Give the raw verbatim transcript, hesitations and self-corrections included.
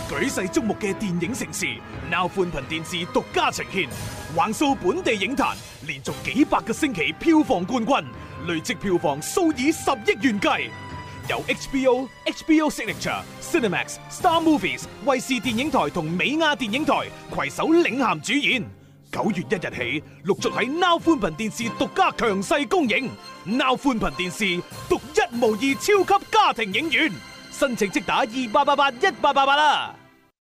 舉世矚目嘅電影盛事 ，Now 寬頻電視獨家呈獻，橫掃本地影壇，連續幾百個星期票房冠軍，累積票房數以十億元計。由 H B O、H B O Signature、Cinemax、Star Movies、衛視電影台同美亞電影台攜手領銜主演。九月一日起，陸續喺 Now 寬頻電視獨家強勢公映。Now 寬頻電視獨一無二超級家庭影院，申請即打二八八八一八八八啦！